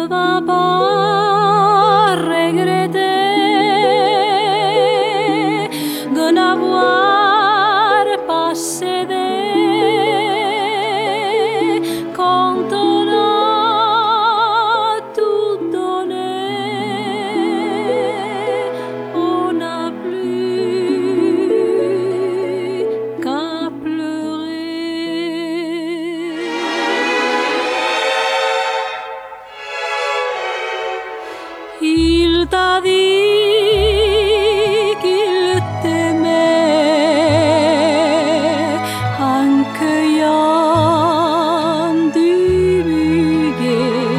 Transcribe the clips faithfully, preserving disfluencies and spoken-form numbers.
va pas regretter de n'avoir pas cédé quand on a tout donné. On n'a plus qu'à pleurer. Il t'a dit qu'il t'aimait en cueillant du muguet.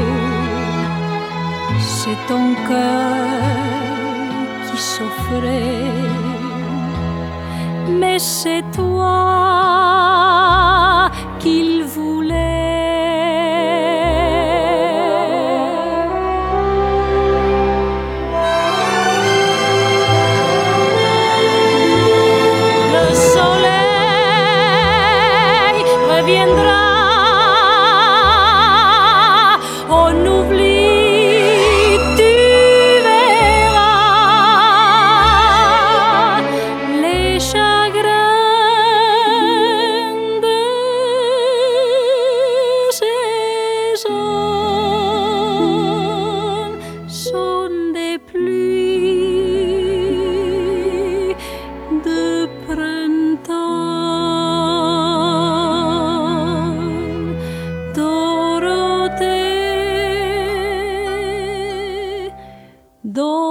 C'est ton cœur qui s'offrait, mais c'est toi qu'il voulait. Viendra, on oublie, tu verras les chagrins de saison sont des pluies de printemps. Dorothée, Dorothée.